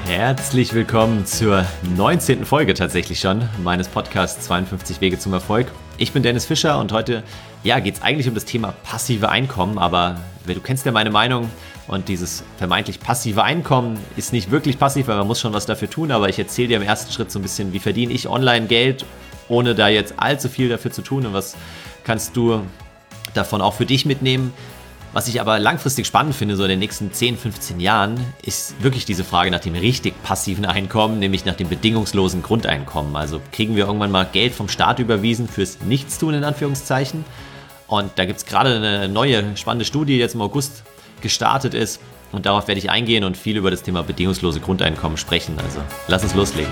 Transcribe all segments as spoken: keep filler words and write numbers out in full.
Herzlich willkommen zur neunzehnten Folge tatsächlich schon meines Podcasts zweiundfünfzig Wege zum Erfolg. Ich bin Dennis Fischer und heute ja, geht es eigentlich um das Thema passive Einkommen, aber du kennst ja meine Meinung und dieses vermeintlich passive Einkommen ist nicht wirklich passiv, weil man muss schon was dafür tun, aber ich erzähle dir im ersten Schritt so ein bisschen, wie verdiene ich online Geld, ohne da jetzt allzu viel dafür zu tun und was kannst du davon auch für dich mitnehmen. Was ich aber langfristig spannend finde, so in den nächsten zehn, fünfzehn Jahren, ist wirklich diese Frage nach dem richtig passiven Einkommen, nämlich nach dem bedingungslosen Grundeinkommen. Also kriegen wir irgendwann mal Geld vom Staat überwiesen fürs Nichtstun in Anführungszeichen. Und da gibt es gerade eine neue spannende Studie, die jetzt im August gestartet ist. Und darauf werde ich eingehen und viel über das Thema bedingungslose Grundeinkommen sprechen. Also lass uns loslegen.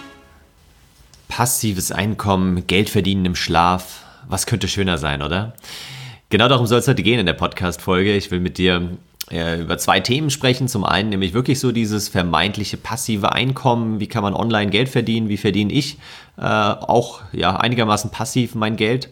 Passives Einkommen, Geld verdienen im Schlaf. Was könnte schöner sein, oder? Genau darum soll es heute gehen in der Podcast-Folge. Ich will mit dir äh, über zwei Themen sprechen. Zum einen nämlich wirklich so dieses vermeintliche passive Einkommen. Wie kann man online Geld verdienen? Wie verdiene ich äh, auch ja, einigermaßen passiv mein Geld?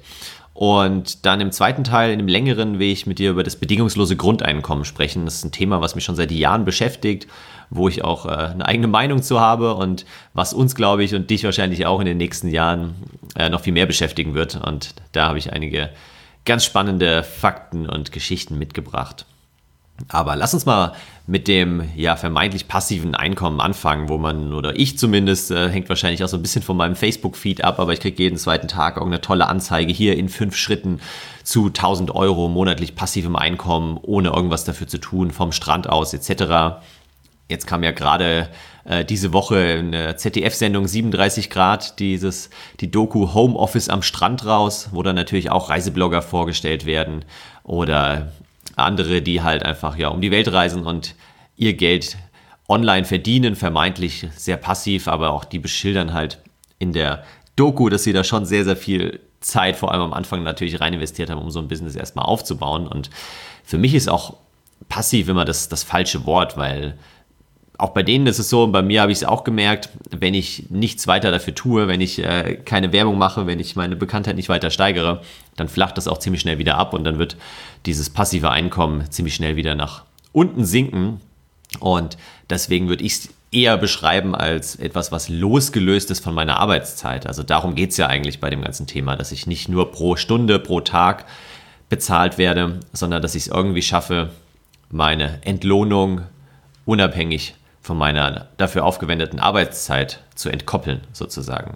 Und dann im zweiten Teil, in dem längeren, will ich mit dir über das bedingungslose Grundeinkommen sprechen. Das ist ein Thema, was mich schon seit Jahren beschäftigt, wo ich auch äh, eine eigene Meinung zu habe und was uns, glaube ich, und dich wahrscheinlich auch in den nächsten Jahren äh, noch viel mehr beschäftigen wird. Und da habe ich einige ganz spannende Fakten und Geschichten mitgebracht. Aber lass uns mal mit dem ja vermeintlich passiven Einkommen anfangen, wo man, oder ich zumindest, äh, hängt wahrscheinlich auch so ein bisschen von meinem Facebook-Feed ab, aber ich kriege jeden zweiten Tag irgendeine tolle Anzeige hier in fünf Schritten zu tausend Euro monatlich passivem Einkommen, ohne irgendwas dafür zu tun, vom Strand aus et cetera. Jetzt kam ja gerade äh, diese Woche eine Z D F-Sendung siebenunddreißig Grad, dieses, die Doku Homeoffice am Strand raus, wo dann natürlich auch Reiseblogger vorgestellt werden oder andere, die halt einfach ja um die Welt reisen und ihr Geld online verdienen, vermeintlich sehr passiv, aber auch die beschildern halt in der Doku, dass sie da schon sehr, sehr viel Zeit, vor allem am Anfang natürlich rein investiert haben, um so ein Business erstmal aufzubauen. Und für mich ist auch passiv immer das, das falsche Wort, weil auch bei denen ist es so, und bei mir habe ich es auch gemerkt, wenn ich nichts weiter dafür tue, wenn ich äh, keine Werbung mache, wenn ich meine Bekanntheit nicht weiter steigere, dann flacht das auch ziemlich schnell wieder ab und dann wird dieses passive Einkommen ziemlich schnell wieder nach unten sinken. Und deswegen würde ich es eher beschreiben als etwas, was losgelöst ist von meiner Arbeitszeit. Also darum geht es ja eigentlich bei dem ganzen Thema, dass ich nicht nur pro Stunde, pro Tag bezahlt werde, sondern dass ich es irgendwie schaffe, meine Entlohnung unabhängig von meiner dafür aufgewendeten Arbeitszeit zu entkoppeln, sozusagen.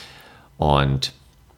Und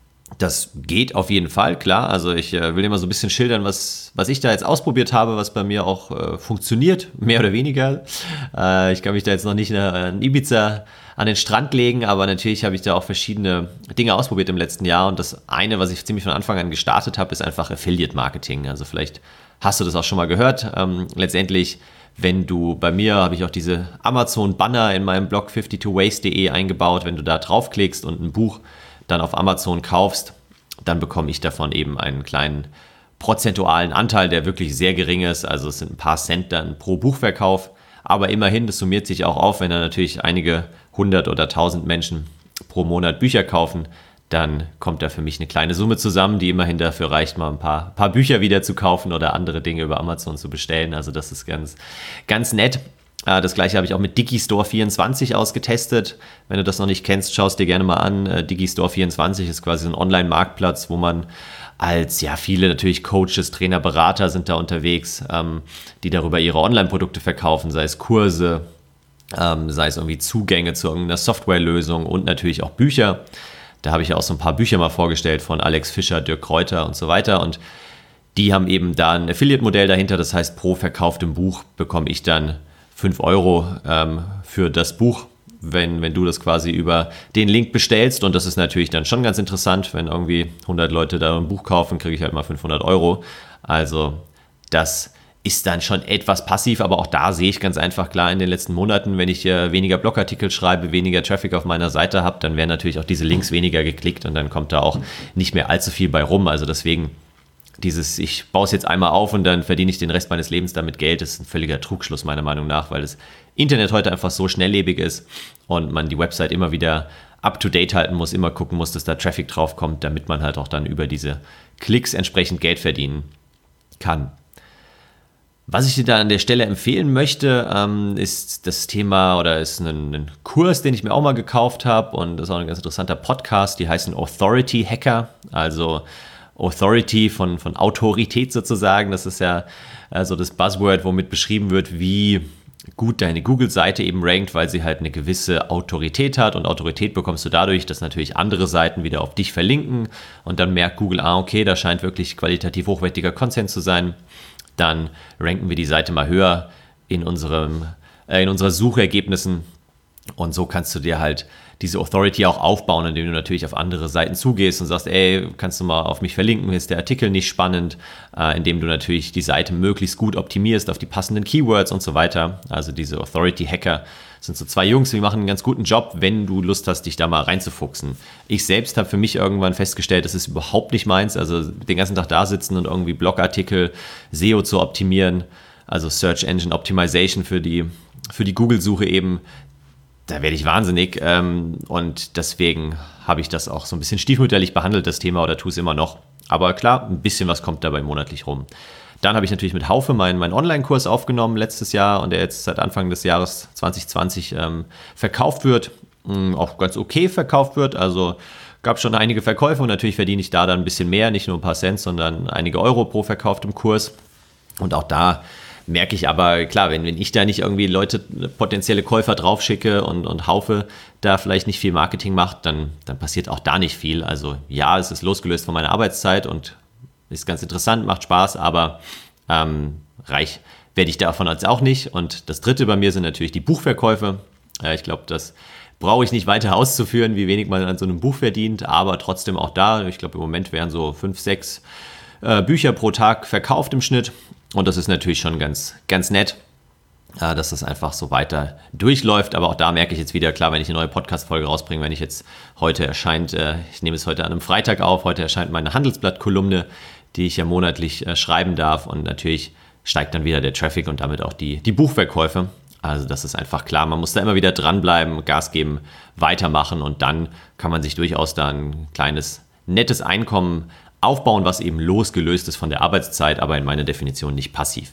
das geht auf jeden Fall, klar. Also ich äh, will dir mal so ein bisschen schildern, was, was ich da jetzt ausprobiert habe, was bei mir auch äh, funktioniert, mehr oder weniger. Äh, ich kann mich da jetzt noch nicht in Ibiza an den Strand legen, aber natürlich habe ich da auch verschiedene Dinge ausprobiert im letzten Jahr. Und das eine, was ich ziemlich von Anfang an gestartet habe, ist einfach Affiliate-Marketing. Also vielleicht hast du das auch schon mal gehört. Ähm, letztendlich, wenn du bei mir, habe ich auch diese Amazon-Banner in meinem Blog fifty two ways punkt de eingebaut, wenn du da draufklickst und ein Buch dann auf Amazon kaufst, dann bekomme ich davon eben einen kleinen prozentualen Anteil, der wirklich sehr gering ist. Also es sind ein paar Cent dann pro Buchverkauf, aber immerhin, das summiert sich auch auf, wenn da natürlich einige hundert oder tausend Menschen pro Monat Bücher kaufen, dann kommt da für mich eine kleine Summe zusammen, die immerhin dafür reicht, mal ein paar, paar Bücher wieder zu kaufen oder andere Dinge über Amazon zu bestellen. Also das ist ganz, ganz nett. Das gleiche habe ich auch mit Digistore vierundzwanzig ausgetestet. Wenn du das noch nicht kennst, schau es dir gerne mal an. Digistore vierundzwanzig ist quasi ein Online-Marktplatz, wo man als, ja, viele natürlich Coaches, Trainer, Berater sind da unterwegs, ähm, die darüber ihre Online-Produkte verkaufen, sei es Kurse, ähm, sei es irgendwie Zugänge zu irgendeiner Softwarelösung und natürlich auch Bücher. Da habe ich ja auch so ein paar Bücher mal vorgestellt von Alex Fischer, Dirk Kräuter und so weiter. Und die haben eben da ein Affiliate-Modell dahinter. Das heißt, pro verkauftem Buch bekomme ich dann fünf Euro ähm, für das Buch, wenn, wenn du das quasi über den Link bestellst. Und das ist natürlich dann schon ganz interessant. Wenn irgendwie hundert Leute da ein Buch kaufen, kriege ich halt mal fünfhundert Euro. Also das ist dann schon etwas passiv, aber auch da sehe ich ganz einfach klar in den letzten Monaten, wenn ich äh, weniger Blogartikel schreibe, weniger Traffic auf meiner Seite habe, dann werden natürlich auch diese Links weniger geklickt und dann kommt da auch nicht mehr allzu viel bei rum. Also deswegen dieses, ich baue es jetzt einmal auf und dann verdiene ich den Rest meines Lebens damit Geld, ist ein völliger Trugschluss meiner Meinung nach, weil das Internet heute einfach so schnelllebig ist und man die Website immer wieder up-to-date halten muss, immer gucken muss, dass da Traffic drauf kommt, damit man halt auch dann über diese Klicks entsprechend Geld verdienen kann. Was ich dir da an der Stelle empfehlen möchte, ähm, ist das Thema oder ist ein, ein Kurs, den ich mir auch mal gekauft habe, und das ist auch ein ganz interessanter Podcast, die heißen Authority Hacker, also Authority von, von Autorität sozusagen. Das ist ja äh, so das Buzzword, womit beschrieben wird, wie gut deine Google-Seite eben rankt, weil sie halt eine gewisse Autorität hat, und Autorität bekommst du dadurch, dass natürlich andere Seiten wieder auf dich verlinken und dann merkt Google, ah okay, da scheint wirklich qualitativ hochwertiger Content zu sein. Dann ranken wir die Seite mal höher in, unserem, äh, in unseren Suchergebnissen, und so kannst du dir halt diese Authority auch aufbauen, indem du natürlich auf andere Seiten zugehst und sagst, ey, kannst du mal auf mich verlinken, hier ist der Artikel nicht spannend, äh, indem du natürlich die Seite möglichst gut optimierst auf die passenden Keywords und so weiter. Also diese Authority-Hacker sind so zwei Jungs, die machen einen ganz guten Job, wenn du Lust hast, dich da mal reinzufuchsen. Ich selbst habe für mich irgendwann festgestellt, das ist überhaupt nicht meins, also den ganzen Tag da sitzen und irgendwie Blogartikel, S E O zu optimieren, also Search Engine Optimization für die, für die Google-Suche eben. Da werde ich wahnsinnig, ähm, und deswegen habe ich das auch so ein bisschen stiefmütterlich behandelt, das Thema, oder tue es immer noch. Aber klar, ein bisschen was kommt dabei monatlich rum. Dann habe ich natürlich mit Haufe meinen, meinen Online-Kurs aufgenommen letztes Jahr, und der jetzt seit Anfang des Jahres zwanzig zwanzig ähm, verkauft wird, mh, auch ganz okay verkauft wird. Also gab schon einige Verkäufe, und natürlich verdiene ich da dann ein bisschen mehr, nicht nur ein paar Cent, sondern einige Euro pro verkauftem Kurs. Und auch da merke ich aber, klar, wenn, wenn ich da nicht irgendwie Leute, potenzielle Käufer draufschicke und, und Haufe da vielleicht nicht viel Marketing macht, dann, dann passiert auch da nicht viel. Also ja, es ist losgelöst von meiner Arbeitszeit und ist ganz interessant, macht Spaß, aber ähm, reich werde ich davon jetzt auch nicht. Und das dritte bei mir sind natürlich die Buchverkäufe. Äh, ich glaube, das brauche ich nicht weiter auszuführen, wie wenig man an so einem Buch verdient, aber trotzdem auch da, ich glaube im Moment wären so fünf, sechs äh, Bücher pro Tag verkauft im Schnitt. Und das ist natürlich schon ganz, ganz nett, äh, dass das einfach so weiter durchläuft. Aber auch da merke ich jetzt wieder, klar, wenn ich eine neue Podcast-Folge rausbringe, wenn ich jetzt heute erscheint, äh, ich nehme es heute an einem Freitag auf, heute erscheint meine Handelsblatt-Kolumne, die ich ja monatlich äh, schreiben darf. Und natürlich steigt dann wieder der Traffic und damit auch die, die Buchverkäufe. Also das ist einfach klar, man muss da immer wieder dranbleiben, Gas geben, weitermachen, und dann kann man sich durchaus da ein kleines, nettes Einkommen aufbauen, was eben losgelöst ist von der Arbeitszeit, aber in meiner Definition nicht passiv.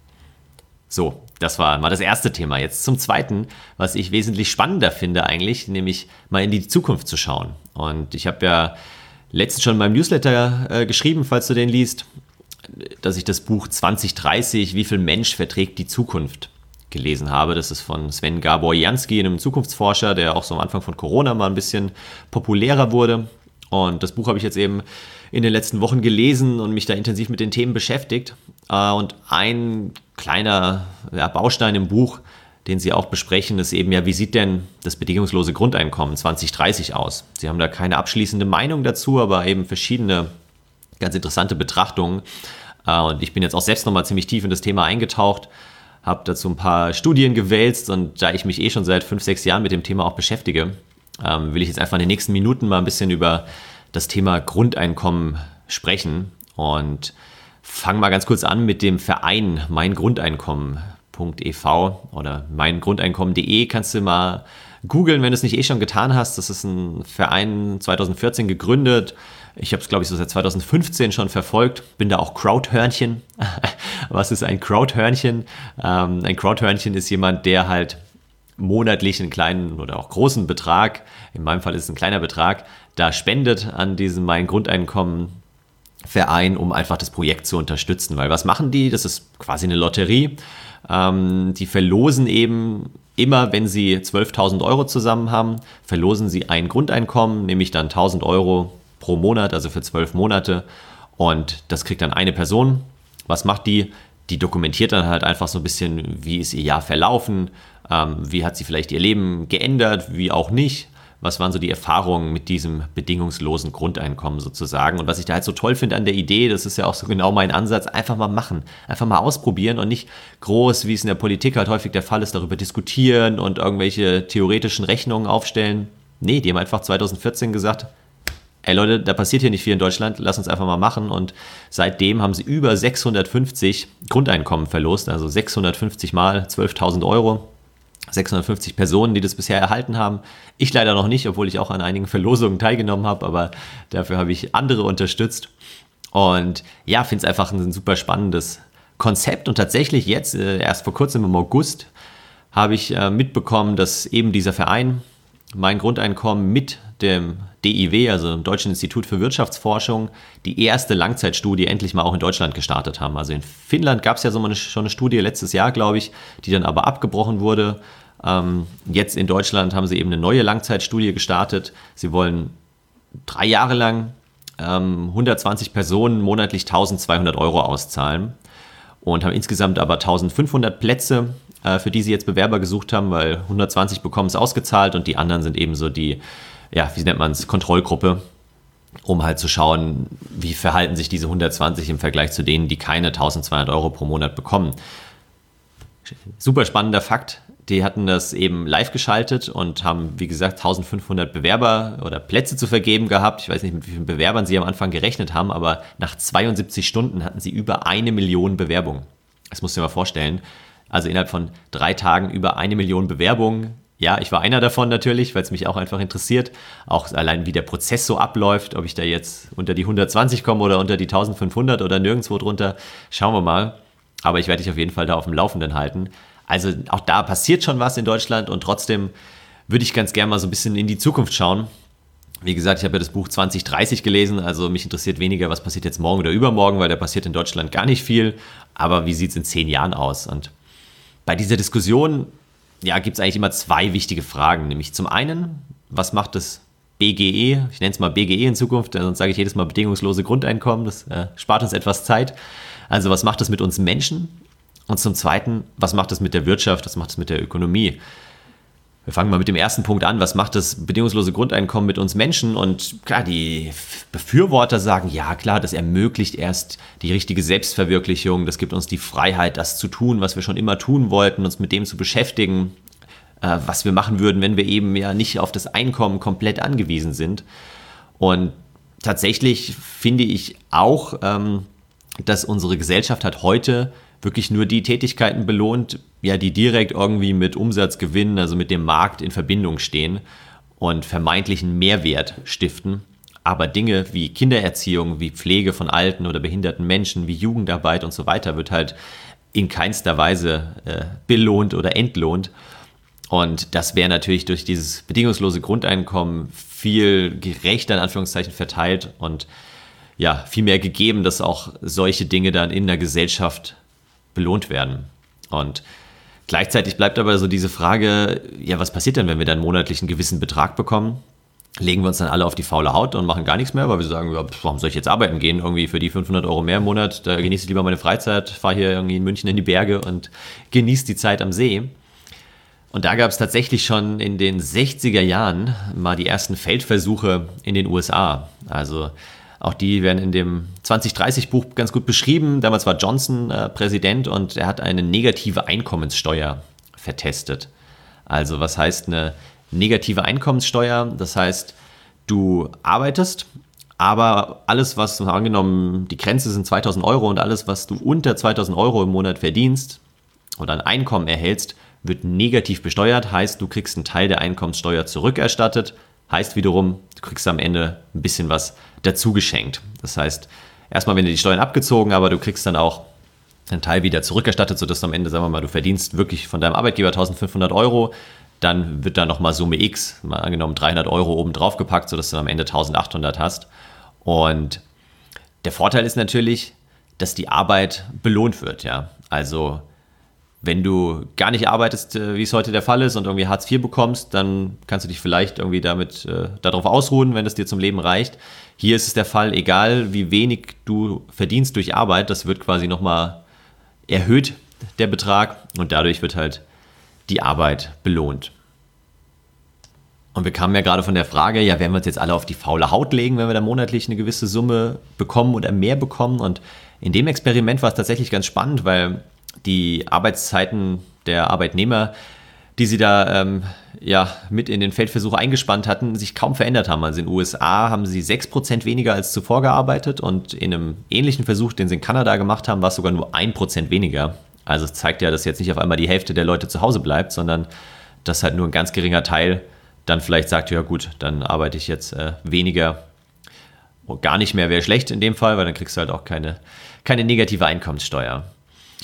So, das war mal das erste Thema. Jetzt zum zweiten, was ich wesentlich spannender finde eigentlich, nämlich mal in die Zukunft zu schauen. Und ich habe ja letztens schon in meinem Newsletter äh, geschrieben, falls du den liest, dass ich das Buch zwanzig dreißig, wie viel Mensch verträgt die Zukunft, gelesen habe. Das ist von Sven Gabor-Jansky, einem Zukunftsforscher, der auch so am Anfang von Corona mal ein bisschen populärer wurde. Und das Buch habe ich jetzt eben in den letzten Wochen gelesen und mich da intensiv mit den Themen beschäftigt. Und ein kleiner ja, Baustein im Buch, den Sie auch besprechen, ist eben ja, wie sieht denn das bedingungslose Grundeinkommen zwanzig dreißig aus? Sie haben da keine abschließende Meinung dazu, aber eben verschiedene ganz interessante Betrachtungen. Und ich bin jetzt auch selbst nochmal ziemlich tief in das Thema eingetaucht, habe dazu ein paar Studien gewälzt, und da ich mich eh schon seit fünf, sechs Jahren mit dem Thema auch beschäftige, ähm, will ich jetzt einfach in den nächsten Minuten mal ein bisschen über das Thema Grundeinkommen sprechen, und fange mal ganz kurz an mit dem Verein mein Grundeinkommen punkt e v oder mein Grundeinkommen punkt de. Kannst du mal googeln, wenn du es nicht eh schon getan hast. Das ist ein Verein zwanzig vierzehn gegründet. Ich habe es, glaube ich, so seit zwanzig fünfzehn schon verfolgt. Bin da auch Crowdhörnchen. Was ist ein Crowdhörnchen? Ähm, ein Crowdhörnchen ist jemand, der halt monatlich einen kleinen oder auch großen Betrag, in meinem Fall ist es ein kleiner Betrag, da spendet an diesem Mein Grundeinkommen Verein, um einfach das Projekt zu unterstützen. Weil was machen die? Das ist quasi eine Lotterie. Ähm, die verlosen eben immer, wenn sie zwölftausend Euro zusammen haben, verlosen sie ein Grundeinkommen, nämlich dann tausend Euro pro Monat, also für zwölf Monate. Und das kriegt dann eine Person. Was macht die? Die dokumentiert dann halt einfach so ein bisschen, wie ist ihr Jahr verlaufen, ähm, wie hat sie vielleicht ihr Leben geändert, wie auch nicht. Was waren so die Erfahrungen mit diesem bedingungslosen Grundeinkommen sozusagen? Und was ich da halt so toll finde an der Idee, das ist ja auch so genau mein Ansatz, einfach mal machen, einfach mal ausprobieren und nicht groß, wie es in der Politik halt häufig der Fall ist, darüber diskutieren und irgendwelche theoretischen Rechnungen aufstellen. Nee, die haben einfach zwanzig vierzehn gesagt, ey Leute, da passiert hier nicht viel in Deutschland, lass uns einfach mal machen. Und seitdem haben sie über sechshundertfünfzig Grundeinkommen verlost, also sechshundertfünfzig mal zwölftausend Euro. sechshundertfünfzig Personen, die das bisher erhalten haben. Ich leider noch nicht, obwohl ich auch an einigen Verlosungen teilgenommen habe, aber dafür habe ich andere unterstützt. Und ja, finde es einfach ein super spannendes Konzept und tatsächlich jetzt, äh, erst vor kurzem im August, habe ich äh, mitbekommen, dass eben dieser Verein Mein Grundeinkommen mit dem D I W, also dem Deutschen Institut für Wirtschaftsforschung, die erste Langzeitstudie endlich mal auch in Deutschland gestartet haben. Also in Finnland gab es ja so eine, schon eine Studie letztes Jahr, glaube ich, die dann aber abgebrochen wurde. Ähm, jetzt in Deutschland haben sie eben eine neue Langzeitstudie gestartet. Sie wollen drei Jahre lang ähm, hundertzwanzig Personen monatlich tausendzweihundert Euro auszahlen und haben insgesamt aber eintausendfünfhundert Plätze, äh, für die sie jetzt Bewerber gesucht haben, weil hundertzwanzig bekommen es ausgezahlt und die anderen sind eben so die, ja, wie nennt man es, Kontrollgruppe, um halt zu schauen, wie verhalten sich diese hundertzwanzig im Vergleich zu denen, die keine eintausendzweihundert Euro pro Monat bekommen. Super spannender Fakt. Die hatten das eben live geschaltet und haben, wie gesagt, eintausendfünfhundert Bewerber oder Plätze zu vergeben gehabt. Ich weiß nicht, mit wie vielen Bewerbern sie am Anfang gerechnet haben, aber nach zweiundsiebzig Stunden hatten sie über eine Million Bewerbungen. Das musst du dir mal vorstellen. Also innerhalb von drei Tagen über eine Million Bewerbungen. Ja, ich war einer davon natürlich, weil es mich auch einfach interessiert. Auch allein, wie der Prozess so abläuft, ob ich da jetzt unter die hundertzwanzig komme oder unter die eintausendfünfhundert oder nirgendwo drunter. Schauen wir mal. Aber ich werde dich auf jeden Fall da auf dem Laufenden halten. Also auch da passiert schon was in Deutschland und trotzdem würde ich ganz gerne mal so ein bisschen in die Zukunft schauen. Wie gesagt, ich habe ja das Buch zwanzig dreißig gelesen, also mich interessiert weniger, was passiert jetzt morgen oder übermorgen, weil da passiert in Deutschland gar nicht viel. Aber wie sieht es in zehn Jahren aus? Und bei dieser Diskussion, ja, gibt es eigentlich immer zwei wichtige Fragen. Nämlich zum einen, was macht das B G E? Ich nenne es mal B G E in Zukunft, sonst sage ich jedes Mal bedingungslose Grundeinkommen. Das äh, spart uns etwas Zeit. Also was macht das mit uns Menschen? Und zum Zweiten, was macht das mit der Wirtschaft, was macht das mit der Ökonomie? Wir fangen mal mit dem ersten Punkt an. Was macht das bedingungslose Grundeinkommen mit uns Menschen? Und klar, die Befürworter sagen, ja klar, das ermöglicht erst die richtige Selbstverwirklichung. Das gibt uns die Freiheit, das zu tun, was wir schon immer tun wollten, uns mit dem zu beschäftigen, äh, was wir machen würden, wenn wir eben ja nicht auf das Einkommen komplett angewiesen sind. Und tatsächlich finde ich auch, ähm, dass unsere Gesellschaft hat heute wirklich nur die Tätigkeiten belohnt, ja, die direkt irgendwie mit Umsatzgewinn, also mit dem Markt in Verbindung stehen und vermeintlichen Mehrwert stiften. Aber Dinge wie Kindererziehung, wie Pflege von alten oder behinderten Menschen, wie Jugendarbeit und so weiter wird halt in keinster Weise äh, belohnt oder entlohnt. Und das wäre natürlich durch dieses bedingungslose Grundeinkommen viel gerechter in Anführungszeichen verteilt und ja, viel mehr gegeben, dass auch solche Dinge dann in der Gesellschaft belohnt werden. Und gleichzeitig bleibt aber so diese Frage, ja, was passiert denn, wenn wir dann monatlich einen gewissen Betrag bekommen? Legen wir uns dann alle auf die faule Haut und machen gar nichts mehr, weil wir sagen, ja, warum soll ich jetzt arbeiten gehen? Irgendwie für die fünfhundert Euro mehr im Monat, da genieße ich lieber meine Freizeit, fahre hier irgendwie in München in die Berge und genieße die Zeit am See. Und da gab es tatsächlich schon in den sechziger Jahren mal die ersten Feldversuche in den U S A. Also auch die werden in dem zwanzig dreißig Buch ganz gut beschrieben. Damals war Johnson äh, Präsident und er hat eine negative Einkommenssteuer vertestet. Also was heißt eine negative Einkommenssteuer? Das heißt, du arbeitest, aber alles, was du angenommen, die Grenze sind zweitausend Euro und alles, was du unter zweitausend Euro im Monat verdienst oder an Einkommen erhältst, wird negativ besteuert. Heißt, du kriegst einen Teil der Einkommenssteuer zurückerstattet. Heißt wiederum, du kriegst am Ende ein bisschen was dazu geschenkt. Das heißt, erstmal werden dir die Steuern abgezogen, aber du kriegst dann auch einen Teil wieder zurückerstattet, sodass du am Ende, sagen wir mal, du verdienst wirklich von deinem Arbeitgeber eintausendfünfhundert Euro, dann wird da nochmal Summe X, mal angenommen dreihundert Euro oben drauf gepackt, sodass du am Ende eintausendachthundert hast. Und der Vorteil ist natürlich, dass die Arbeit belohnt wird, ja. Also wenn du gar nicht arbeitest, wie es heute der Fall ist und irgendwie Hartz vier bekommst, dann kannst du dich vielleicht irgendwie damit äh, darauf ausruhen, wenn es dir zum Leben reicht. Hier ist es der Fall, egal wie wenig du verdienst durch Arbeit, das wird quasi nochmal erhöht, der Betrag, und dadurch wird halt die Arbeit belohnt. Und wir kamen ja gerade von der Frage, ja, werden wir uns jetzt alle auf die faule Haut legen, wenn wir da monatlich eine gewisse Summe bekommen oder mehr bekommen? Und in dem Experiment war es tatsächlich ganz spannend, weil die Arbeitszeiten der Arbeitnehmer, die sie da ähm, ja, mit in den Feldversuch eingespannt hatten, sich kaum verändert haben. Also in den U S A haben sie sechs Prozent weniger als zuvor gearbeitet und in einem ähnlichen Versuch, den sie in Kanada gemacht haben, war es sogar nur ein Prozent weniger. Also es zeigt ja, dass jetzt nicht auf einmal die Hälfte der Leute zu Hause bleibt, sondern dass halt nur ein ganz geringer Teil dann vielleicht sagt, ja gut, dann arbeite ich jetzt äh, weniger. Und gar nicht mehr wäre schlecht in dem Fall, weil dann kriegst du halt auch keine, keine negative Einkommenssteuer.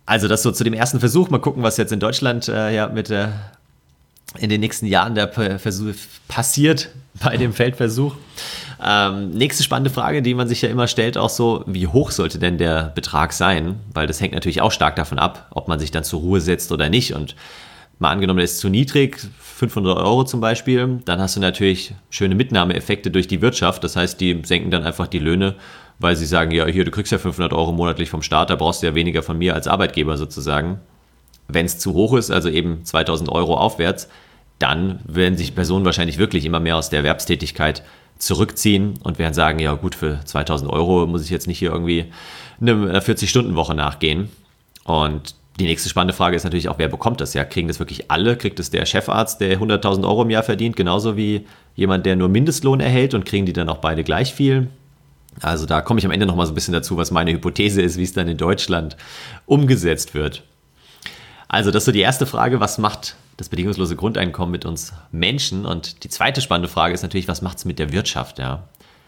Also das so zu dem ersten Versuch. Mal gucken, was jetzt in Deutschland äh, ja, mit äh, in den nächsten Jahren der Versuch passiert bei dem Feldversuch. Ähm, nächste spannende Frage, die man sich ja immer stellt, auch so, wie hoch sollte denn der Betrag sein? Weil das hängt natürlich auch stark davon ab, ob man sich dann zur Ruhe setzt oder nicht. Und mal angenommen, der ist zu niedrig, fünfhundert Euro zum Beispiel, dann hast du natürlich schöne Mitnahmeeffekte durch die Wirtschaft. Das heißt, die senken dann einfach die Löhne, weil sie sagen, ja, hier, du kriegst ja fünfhundert Euro monatlich vom Staat, da brauchst du ja weniger von mir als Arbeitgeber sozusagen. Wenn es zu hoch ist, also eben zweitausend Euro aufwärts, dann werden sich Personen wahrscheinlich wirklich immer mehr aus der Erwerbstätigkeit zurückziehen und werden sagen, ja gut, für zweitausend Euro muss ich jetzt nicht hier irgendwie eine vierzig-Stunden-Woche nachgehen. Und die nächste spannende Frage ist natürlich auch, wer bekommt das? Ja, kriegen das wirklich alle? Kriegt es der Chefarzt, der hunderttausend Euro im Jahr verdient, genauso wie jemand, der nur Mindestlohn erhält, und kriegen die dann auch beide gleich viel? Also da komme ich am Ende noch mal so ein bisschen dazu, was meine Hypothese ist, wie es dann in Deutschland umgesetzt wird. Also das ist so die erste Frage, was macht das bedingungslose Grundeinkommen mit uns Menschen? Und die zweite spannende Frage ist natürlich, was macht es mit der Wirtschaft? Ja?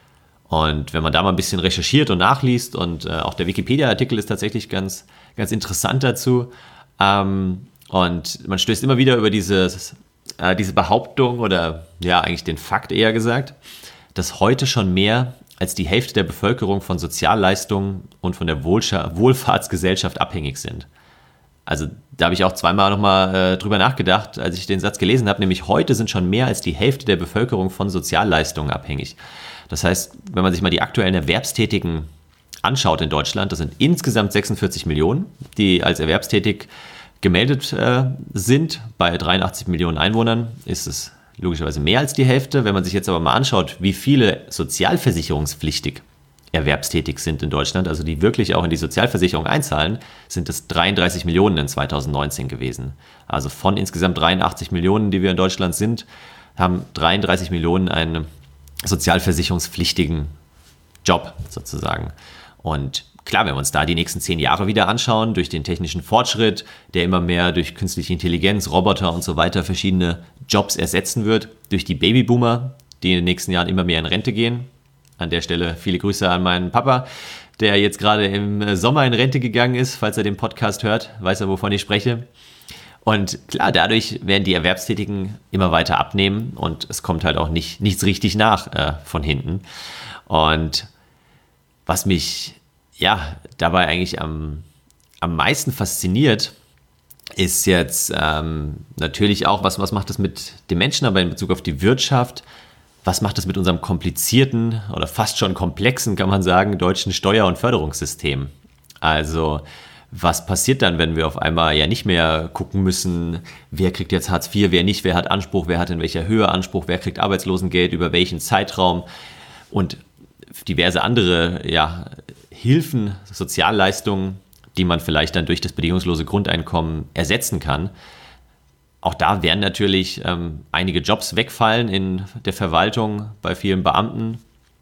Und wenn man da mal ein bisschen recherchiert und nachliest, und äh, auch der Wikipedia-Artikel ist tatsächlich ganz, ganz interessant dazu, ähm, und man stößt immer wieder über dieses, äh, diese Behauptung oder ja eigentlich den Fakt eher gesagt, dass heute schon mehr als die Hälfte der Bevölkerung von Sozialleistungen und von der Wohlscha- Wohlfahrtsgesellschaft abhängig sind. Also da habe ich auch zweimal nochmal äh, drüber nachgedacht, als ich den Satz gelesen habe, nämlich heute sind schon mehr als die Hälfte der Bevölkerung von Sozialleistungen abhängig. Das heißt, wenn man sich mal die aktuellen Erwerbstätigen anschaut in Deutschland, das sind insgesamt sechsundvierzig Millionen, die als erwerbstätig gemeldet äh, sind. Bei dreiundachtzig Millionen Einwohnern ist es logischerweise mehr als die Hälfte. Wenn man sich jetzt aber mal anschaut, wie viele sozialversicherungspflichtig erwerbstätig sind in Deutschland, also die wirklich auch in die Sozialversicherung einzahlen, sind es dreiunddreißig Millionen in zweitausendneunzehn gewesen. Also von insgesamt dreiundachtzig Millionen, die wir in Deutschland sind, haben dreiunddreißig Millionen einen sozialversicherungspflichtigen Job sozusagen. Und klar, wenn wir uns da die nächsten zehn Jahre wieder anschauen, durch den technischen Fortschritt, der immer mehr durch künstliche Intelligenz, Roboter und so weiter verschiedene Jobs ersetzen wird, durch die Babyboomer, die in den nächsten Jahren immer mehr in Rente gehen. An der Stelle viele Grüße an meinen Papa, der jetzt gerade im Sommer in Rente gegangen ist. Falls er den Podcast hört, weiß er, wovon ich spreche. Und klar, dadurch werden die Erwerbstätigen immer weiter abnehmen und es kommt halt auch nicht, nichts richtig nach äh, von hinten. Und was mich ja dabei eigentlich am, am meisten fasziniert, ist jetzt ähm, natürlich auch, was, was macht das mit den Menschen, aber in Bezug auf die Wirtschaft. Was macht das mit unserem komplizierten oder fast schon komplexen, kann man sagen, deutschen Steuer- und Förderungssystem? Also was passiert dann, wenn wir auf einmal ja nicht mehr gucken müssen, wer kriegt jetzt Hartz vier, wer nicht, wer hat Anspruch, wer hat in welcher Höhe Anspruch, wer kriegt Arbeitslosengeld, über welchen Zeitraum und diverse andere ja, Hilfen, Sozialleistungen, die man vielleicht dann durch das bedingungslose Grundeinkommen ersetzen kann. Auch da werden natürlich ähm, einige Jobs wegfallen in der Verwaltung bei vielen Beamten.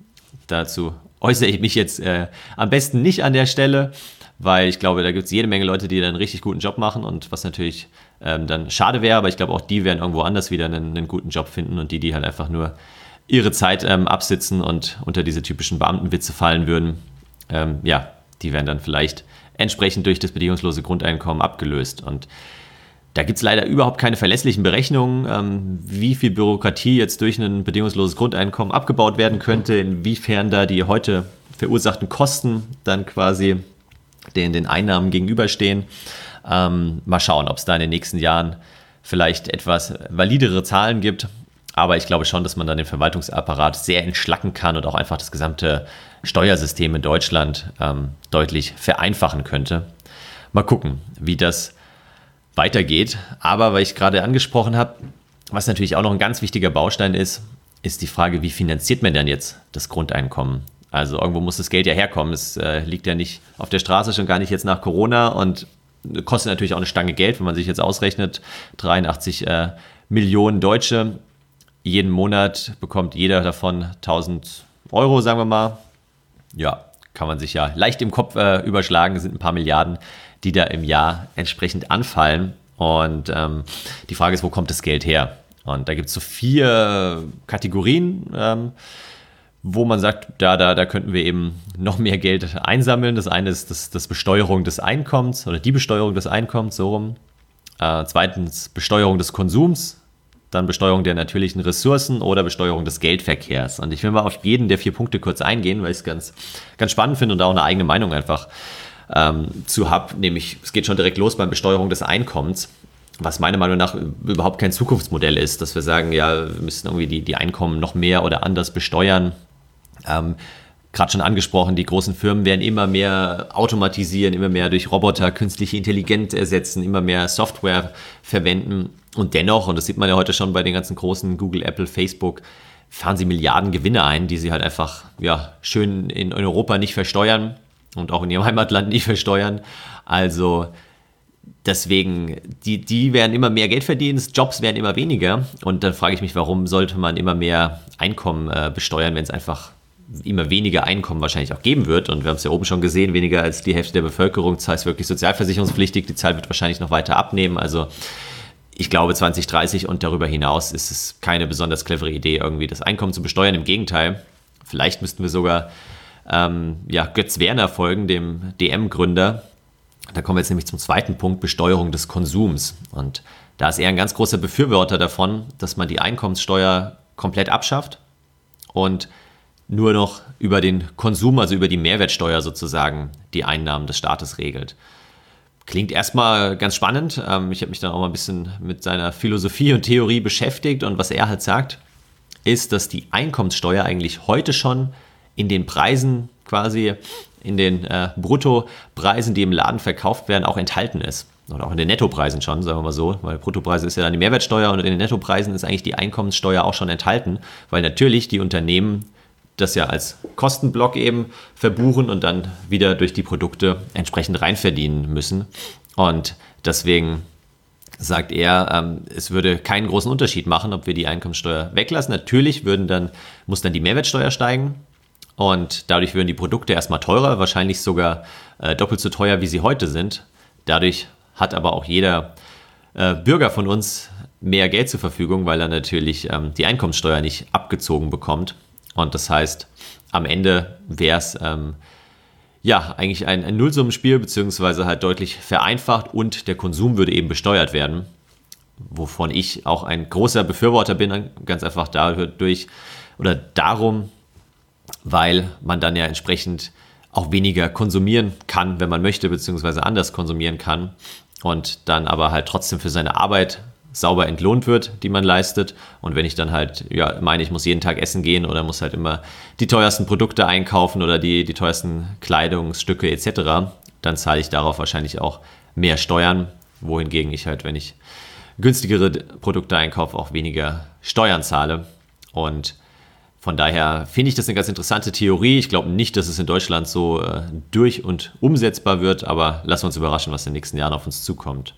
Dazu äußere ich mich jetzt äh, am besten nicht an der Stelle, weil ich glaube, da gibt es jede Menge Leute, die dann einen richtig guten Job machen und was natürlich ähm, dann schade wäre, aber ich glaube auch die werden irgendwo anders wieder einen, einen guten Job finden und die, die halt einfach nur ihre Zeit ähm, absitzen und unter diese typischen Beamtenwitze fallen würden, ähm, ja, die werden dann vielleicht entsprechend durch das bedingungslose Grundeinkommen abgelöst. Und da gibt es leider überhaupt keine verlässlichen Berechnungen, ähm, wie viel Bürokratie jetzt durch ein bedingungsloses Grundeinkommen abgebaut werden könnte, inwiefern da die heute verursachten Kosten dann quasi den, den Einnahmen gegenüberstehen. Ähm, mal schauen, ob es da in den nächsten Jahren vielleicht etwas validere Zahlen gibt. Aber ich glaube schon, dass man dann den Verwaltungsapparat sehr entschlacken kann und auch einfach das gesamte Steuersystem in Deutschland ähm, deutlich vereinfachen könnte. Mal gucken, wie das weitergeht. Aber weil ich gerade angesprochen habe, was natürlich auch noch ein ganz wichtiger Baustein ist, ist die Frage, wie finanziert man denn jetzt das Grundeinkommen? Also irgendwo muss das Geld ja herkommen. Es äh, liegt ja nicht auf der Straße, schon gar nicht jetzt nach Corona und kostet natürlich auch eine Stange Geld, wenn man sich jetzt ausrechnet, dreiundachtzig äh, Millionen Deutsche. Jeden Monat bekommt jeder davon tausend Euro, sagen wir mal. Ja, kann man sich ja leicht im Kopf äh, überschlagen, das sind ein paar Milliarden, die da im Jahr entsprechend anfallen. Und ähm, die Frage ist, wo kommt das Geld her? Und da gibt es so vier Kategorien, ähm, wo man sagt, da, da, da könnten wir eben noch mehr Geld einsammeln. Das eine ist das, das Besteuerung des Einkommens oder die Besteuerung des Einkommens, so rum. Äh, zweitens Besteuerung des Konsums, dann Besteuerung der natürlichen Ressourcen oder Besteuerung des Geldverkehrs. Und ich will mal auf jeden der vier Punkte kurz eingehen, weil ich es ganz, ganz spannend finde und auch eine eigene Meinung einfach ähm, zu habe. Nämlich, es geht schon direkt los beim Besteuerung des Einkommens, was meiner Meinung nach überhaupt kein Zukunftsmodell ist, dass wir sagen, ja, wir müssen irgendwie die, die Einkommen noch mehr oder anders besteuern. Ähm, Gerade schon angesprochen, die großen Firmen werden immer mehr automatisieren, immer mehr durch Roboter, künstliche Intelligenz ersetzen, immer mehr Software verwenden. Und dennoch, und das sieht man ja heute schon bei den ganzen großen Google, Apple, Facebook, fahren sie Milliarden Gewinne ein, die sie halt einfach ja, schön in Europa nicht versteuern und auch in ihrem Heimatland nicht versteuern. Also deswegen, die, die werden immer mehr Geld verdienen, Jobs werden immer weniger. Und dann frage ich mich, warum sollte man immer mehr Einkommen äh, besteuern, wenn es einfach immer weniger Einkommen wahrscheinlich auch geben wird. Und wir haben es ja oben schon gesehen, weniger als die Hälfte der Bevölkerung, das heißt wirklich sozialversicherungspflichtig. Die Zahl wird wahrscheinlich noch weiter abnehmen. Also ich glaube, zwanzig dreißig und darüber hinaus ist es keine besonders clevere Idee, irgendwie das Einkommen zu besteuern. Im Gegenteil, vielleicht müssten wir sogar ähm, ja, Götz Werner folgen, dem D M-Gründer. Da kommen wir jetzt nämlich zum zweiten Punkt, Besteuerung des Konsums. Und da ist er ein ganz großer Befürworter davon, dass man die Einkommenssteuer komplett abschafft und nur noch über den Konsum, also über die Mehrwertsteuer sozusagen, die Einnahmen des Staates regelt. Klingt erstmal ganz spannend. Ich habe mich dann auch mal ein bisschen mit seiner Philosophie und Theorie beschäftigt und was er halt sagt, ist, dass die Einkommenssteuer eigentlich heute schon in den Preisen quasi, in den äh, Bruttopreisen, die im Laden verkauft werden, auch enthalten ist. Oder auch in den Nettopreisen schon, sagen wir mal so, weil Bruttopreise ist ja dann die Mehrwertsteuer und in den Nettopreisen ist eigentlich die Einkommenssteuer auch schon enthalten, weil natürlich die Unternehmen das ja als Kostenblock eben verbuchen und dann wieder durch die Produkte entsprechend reinverdienen müssen. Und deswegen sagt er, ähm, es würde keinen großen Unterschied machen, ob wir die Einkommenssteuer weglassen. Natürlich würden dann, muss dann die Mehrwertsteuer steigen und dadurch würden die Produkte erstmal teurer, wahrscheinlich sogar äh, doppelt so teuer, wie sie heute sind. Dadurch hat aber auch jeder äh, Bürger von uns mehr Geld zur Verfügung, weil er natürlich ähm, die Einkommenssteuer nicht abgezogen bekommt. Und das heißt, am Ende wäre es ähm, ja eigentlich ein, ein Nullsummenspiel, beziehungsweise halt deutlich vereinfacht und der Konsum würde eben besteuert werden, wovon ich auch ein großer Befürworter bin, ganz einfach dadurch oder darum, weil man dann ja entsprechend auch weniger konsumieren kann, wenn man möchte, beziehungsweise anders konsumieren kann und dann aber halt trotzdem für seine Arbeit sauber entlohnt wird, die man leistet. Und wenn ich dann halt, ja, meine, ich muss jeden Tag essen gehen oder muss halt immer die teuersten Produkte einkaufen oder die, die teuersten Kleidungsstücke et cetera, dann zahle ich darauf wahrscheinlich auch mehr Steuern, wohingegen ich halt, wenn ich günstigere Produkte einkaufe, auch weniger Steuern zahle. Und von daher finde ich das eine ganz interessante Theorie. Ich glaube nicht, dass es in Deutschland so äh, durch- und umsetzbar wird, aber lassen wir uns überraschen, was in den nächsten Jahren auf uns zukommt.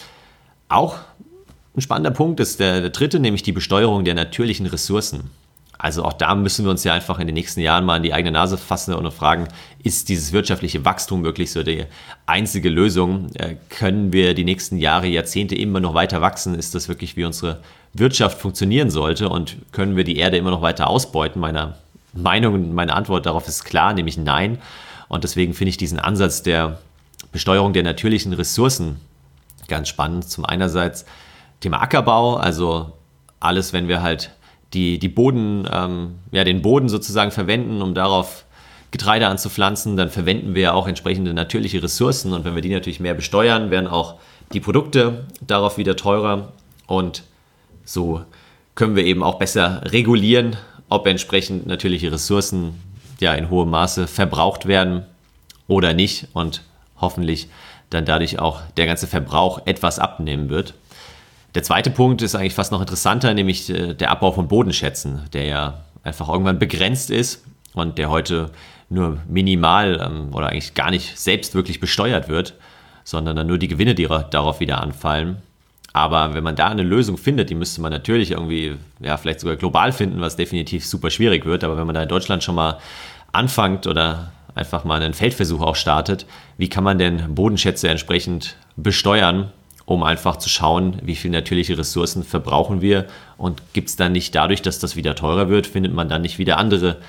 Auch ein spannender Punkt ist der, der dritte, nämlich die Besteuerung der natürlichen Ressourcen. Also auch da müssen wir uns ja einfach in den nächsten Jahren mal an die eigene Nase fassen und fragen, ist dieses wirtschaftliche Wachstum wirklich so die einzige Lösung? Äh, können wir die nächsten Jahre, Jahrzehnte immer noch weiter wachsen? Ist das wirklich, wie unsere Wirtschaft funktionieren sollte? Und können wir die Erde immer noch weiter ausbeuten? Meine Meinung und meine Antwort darauf ist klar, nämlich nein. Und deswegen finde ich diesen Ansatz der Besteuerung der natürlichen Ressourcen ganz spannend. Zum einerseits Thema Ackerbau, also alles, wenn wir halt die, die Boden, ähm, ja, den Boden sozusagen verwenden, um darauf Getreide anzupflanzen, dann verwenden wir auch entsprechende natürliche Ressourcen und wenn wir die natürlich mehr besteuern, werden auch die Produkte darauf wieder teurer und so können wir eben auch besser regulieren, ob entsprechend natürliche Ressourcen ja in hohem Maße verbraucht werden oder nicht und hoffentlich dann dadurch auch der ganze Verbrauch etwas abnehmen wird. Der zweite Punkt ist eigentlich fast noch interessanter, nämlich der Abbau von Bodenschätzen, der ja einfach irgendwann begrenzt ist und der heute nur minimal ähm, oder eigentlich gar nicht selbst wirklich besteuert wird, sondern dann nur die Gewinne, die darauf wieder anfallen. Aber wenn man da eine Lösung findet, die müsste man natürlich irgendwie, ja, vielleicht sogar global finden, was definitiv super schwierig wird. Aber wenn man da in Deutschland schon mal anfängt oder einfach mal einen Feldversuch auch startet, wie kann man denn Bodenschätze entsprechend besteuern, um einfach zu schauen, wie viel natürliche Ressourcen verbrauchen wir und gibt es dann nicht dadurch, dass das wieder teurer wird, findet man dann nicht wieder andere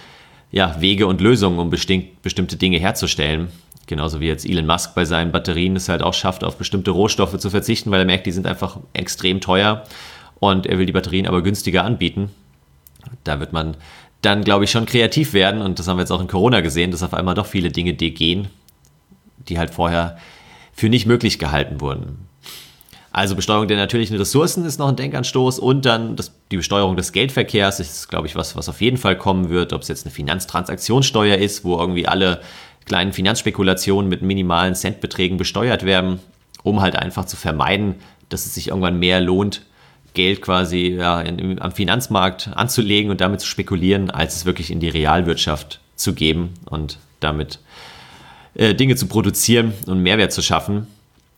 ja, Wege und Lösungen, um bestimmt, bestimmte Dinge herzustellen. Genauso wie jetzt Elon Musk bei seinen Batterien es halt auch schafft, auf bestimmte Rohstoffe zu verzichten, weil er merkt, die sind einfach extrem teuer und er will die Batterien aber günstiger anbieten. Da wird man dann, glaube ich, schon kreativ werden und das haben wir jetzt auch in Corona gesehen, dass auf einmal doch viele Dinge gehen, die halt vorher für nicht möglich gehalten wurden. Also Besteuerung der natürlichen Ressourcen ist noch ein Denkanstoß und dann das, die Besteuerung des Geldverkehrs ist, glaube ich, was, was auf jeden Fall kommen wird, ob es jetzt eine Finanztransaktionssteuer ist, wo irgendwie alle kleinen Finanzspekulationen mit minimalen Centbeträgen besteuert werden, um halt einfach zu vermeiden, dass es sich irgendwann mehr lohnt, Geld quasi ja, in, am Finanzmarkt anzulegen und damit zu spekulieren, als es wirklich in die Realwirtschaft zu geben und damit äh, Dinge zu produzieren und Mehrwert zu schaffen.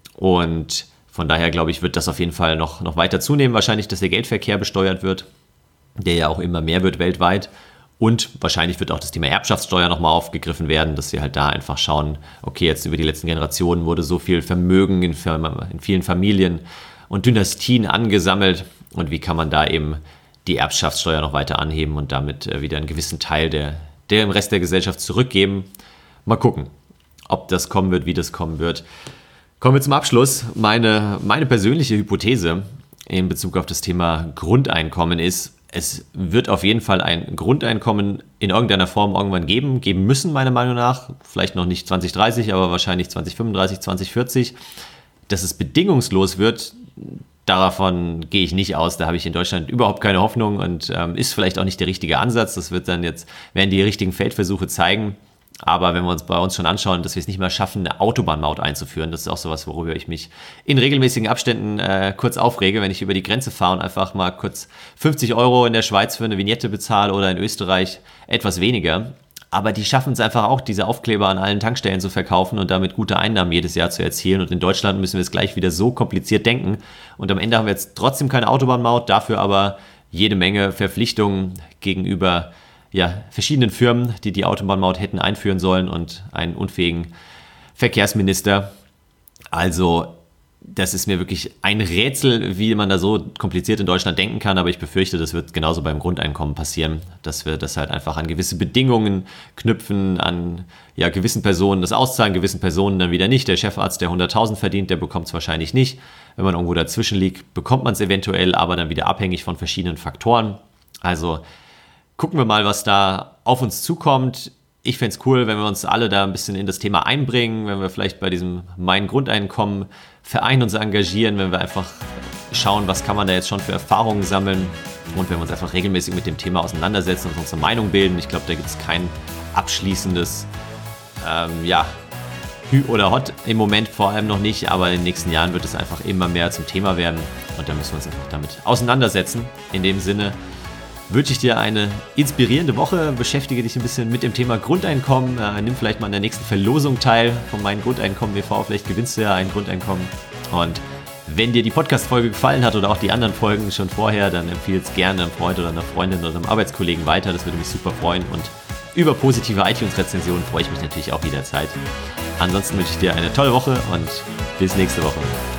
Und von daher, glaube ich, wird das auf jeden Fall noch, noch weiter zunehmen. Wahrscheinlich, dass der Geldverkehr besteuert wird, der ja auch immer mehr wird weltweit. Und wahrscheinlich wird auch das Thema Erbschaftssteuer nochmal aufgegriffen werden, dass wir halt da einfach schauen, okay, jetzt über die letzten Generationen wurde so viel Vermögen in, in vielen Familien und Dynastien angesammelt. Und wie kann man da eben die Erbschaftssteuer noch weiter anheben und damit wieder einen gewissen Teil der, der im Rest der Gesellschaft zurückgeben. Mal gucken, ob das kommen wird, wie das kommen wird. Kommen wir zum Abschluss. Meine, meine persönliche Hypothese in Bezug auf das Thema Grundeinkommen ist, es wird auf jeden Fall ein Grundeinkommen in irgendeiner Form irgendwann geben, geben müssen, meiner Meinung nach. Vielleicht noch nicht zwanzig dreißig, aber wahrscheinlich zwanzig fünfunddreißig, zwanzig vierzig. Dass es bedingungslos wird, davon gehe ich nicht aus. Da habe ich in Deutschland überhaupt keine Hoffnung und ähm, ist vielleicht auch nicht der richtige Ansatz. Das wird dann jetzt, werden die richtigen Feldversuche zeigen. Aber wenn wir uns bei uns schon anschauen, dass wir es nicht mehr schaffen, eine Autobahnmaut einzuführen, das ist auch sowas, worüber ich mich in regelmäßigen Abständen äh, kurz aufrege, wenn ich über die Grenze fahre und einfach mal kurz fünfzig Euro in der Schweiz für eine Vignette bezahle oder in Österreich etwas weniger. Aber die schaffen es einfach auch, diese Aufkleber an allen Tankstellen zu verkaufen und damit gute Einnahmen jedes Jahr zu erzielen. Und in Deutschland müssen wir es gleich wieder so kompliziert denken. Und am Ende haben wir jetzt trotzdem keine Autobahnmaut, dafür aber jede Menge Verpflichtungen gegenüber ja, verschiedenen Firmen, die die Autobahnmaut hätten einführen sollen und einen unfähigen Verkehrsminister. Also das ist mir wirklich ein Rätsel, wie man da so kompliziert in Deutschland denken kann, aber ich befürchte, das wird genauso beim Grundeinkommen passieren, dass wir das halt einfach an gewisse Bedingungen knüpfen, an ja, gewissen Personen das auszahlen, gewissen Personen dann wieder nicht. Der Chefarzt, der hunderttausend verdient, der bekommt es wahrscheinlich nicht. Wenn man irgendwo dazwischen liegt, bekommt man es eventuell, aber dann wieder abhängig von verschiedenen Faktoren. Also gucken wir mal, was da auf uns zukommt. Ich fände es cool, wenn wir uns alle da ein bisschen in das Thema einbringen, wenn wir vielleicht bei diesem Mein Grundeinkommen Verein uns engagieren, wenn wir einfach schauen, was kann man da jetzt schon für Erfahrungen sammeln und wenn wir uns einfach regelmäßig mit dem Thema auseinandersetzen und unsere Meinung bilden. Ich glaube, da gibt es kein abschließendes ähm, ja, Hü oder Hot im Moment vor allem noch nicht, aber in den nächsten Jahren wird es einfach immer mehr zum Thema werden und da müssen wir uns einfach damit auseinandersetzen. In dem Sinne wünsche ich dir eine inspirierende Woche, beschäftige dich ein bisschen mit dem Thema Grundeinkommen, äh, nimm vielleicht mal an der nächsten Verlosung teil von meinem Grundeinkommen e V, vielleicht gewinnst du ja ein Grundeinkommen und wenn dir die Podcast-Folge gefallen hat oder auch die anderen Folgen schon vorher, dann empfehle es gerne einem Freund oder einer Freundin oder einem Arbeitskollegen weiter, das würde mich super freuen und über positive iTunes-Rezensionen freue ich mich natürlich auch jederzeit. Ansonsten wünsche ich dir eine tolle Woche und bis nächste Woche.